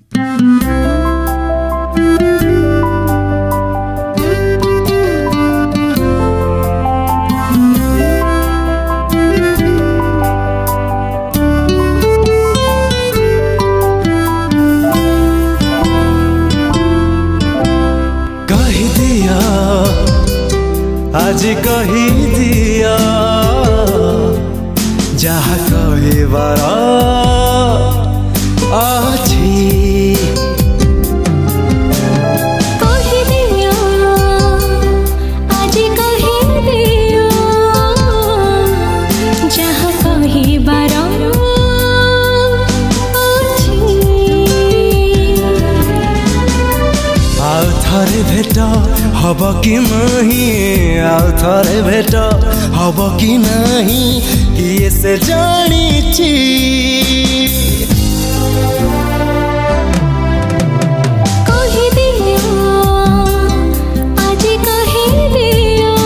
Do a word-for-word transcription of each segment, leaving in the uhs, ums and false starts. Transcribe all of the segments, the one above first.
आज कही दिया जहाँ कहबार अछि कही दिया आज कही दिया जहाँ कहबार अछि आउ थरे भेट हब कि नहीं आउ थरे भेट हब कि नहीं किए से जानी कही दिया आज कही दिया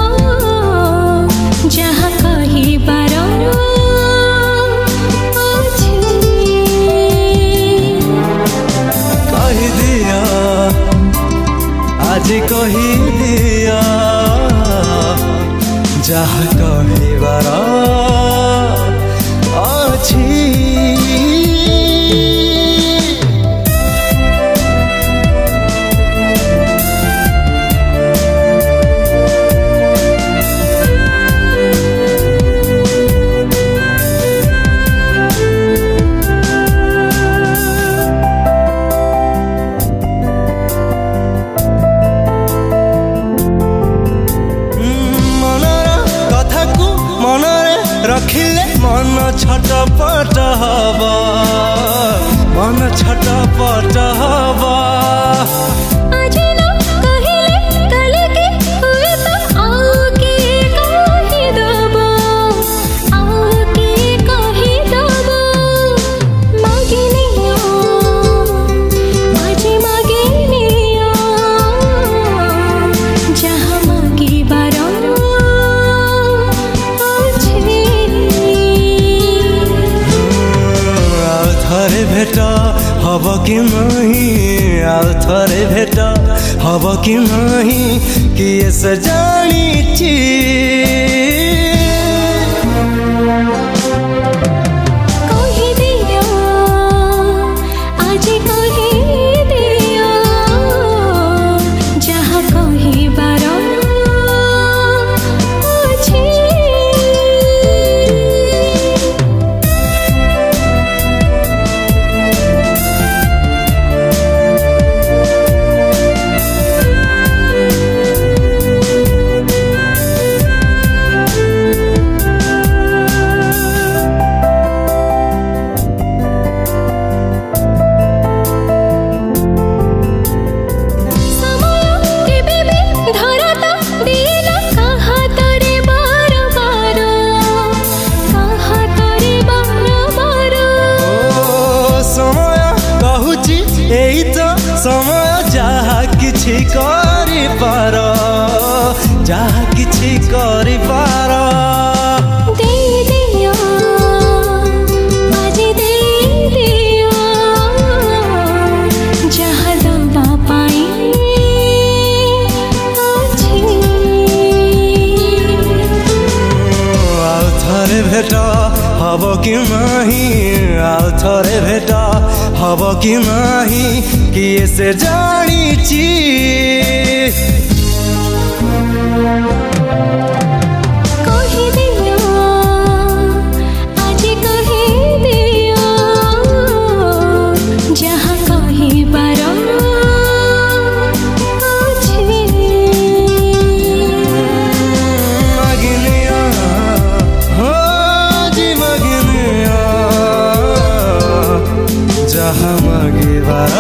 जहाँ कहबार अछि कही दिया आज कही दिया जहाँ कहबार अछि रखिले मन छटपट हवा मन छटपट हवा आज न कहिले कल के हुए तो आओ के कही दबो आओ के कही दबो मागिनियो आज मागिनियो जहाँ मागिबार थरे भेट हब कि नहीं आउ थरे भेट हब कि नहीं किए से जानी कही दिया आज कही दिया जहाँ कहबार अछि समय जहाँ किछि करि पार जहाँ किछि करि पार दे दिया आज दे दिया जहाँ दबा पाई अछि आउ थरे भेट हब कि नहीं आउ थरे भेट हब कि नहीं किए से जानी कही दिया आज कही दिया जहाँ कहबार अछि मगनिया हो जी मगनिया जहाँ मगबार